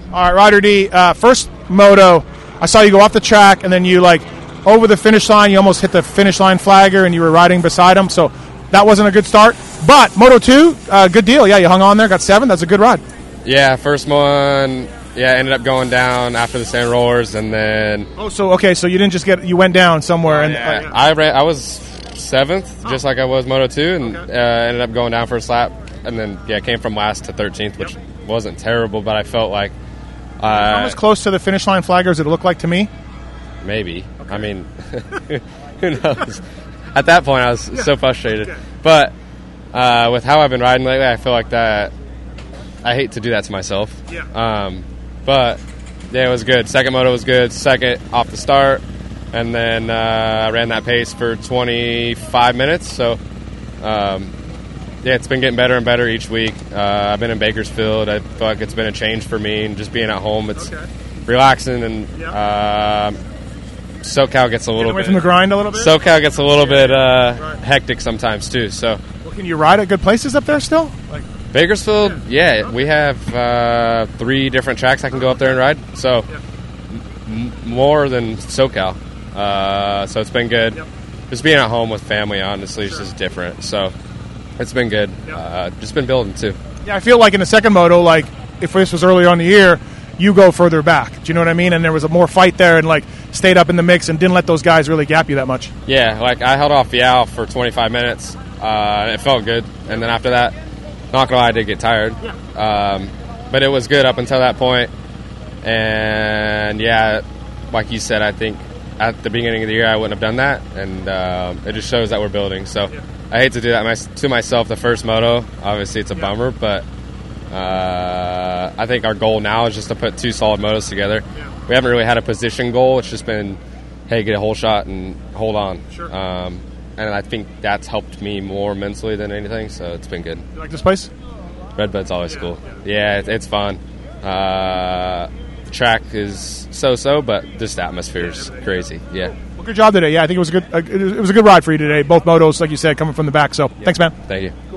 All right, Ryder D, first moto, I saw you go off the track, and then you, over the finish line, you almost hit the finish line flagger, and you were riding beside him, so that wasn't a good start. But Moto 2, good deal. Yeah, you hung on there, got 7. That's a good ride. Yeah, first one, ended up going down after the sand rollers, and then... Oh, so you didn't just you went down somewhere. I was 7th, just like I was Moto 2, and ended up going down for a lap, and then, came from last to 13th, which wasn't terrible, but I felt like... How much close to the finish line flagger does it look like to me? Maybe. Okay. I mean, who knows? At that point, I was so frustrated. Okay. But with how I've been riding lately, I feel like that I hate to do that to myself. Yeah. But, it was good. Second moto was good. Second off the start. And then I ran that pace for 25 minutes. So, it's been getting better and better each week. I've been in Bakersfield. I feel like it's been a change for me, and just being at home, it's relaxing. And SoCal gets a little bit from the grind a little bit. SoCal gets a little bit hectic sometimes too. So, can you ride at good places up there still? Bakersfield, we have 3 different tracks I can go up there and ride. So more than SoCal. So it's been good. Just being at home with family, honestly, is just different. So. It's been good. Just been building, too. Yeah, I feel like in the second moto, if this was earlier on the year, you go further back. Do you know what I mean? And there was a more fight there and, stayed up in the mix and didn't let those guys really gap you that much. Yeah, I held off Vial for 25 minutes, and it felt good. And then after that, not going to lie, I did get tired. But it was good up until that point. And, like you said, I think at the beginning of the year I wouldn't have done that. And it just shows that we're building. So... I hate to do that to myself the first moto. Obviously, it's a bummer, but I think our goal now is just to put 2 solid motos together. We haven't really had a position goal. It's just been, hey, get a whole shot and hold on. Sure. And I think that's helped me more mentally than anything, so it's been good. You like this place? Redbud's always cool. Yeah, it's fun. The track is so-so, but just the atmosphere is crazy. Yeah. Well, good job today. Yeah, I think it was a good ride for you today. Both motos, like you said, coming from the back. So, thanks, man. Thank you.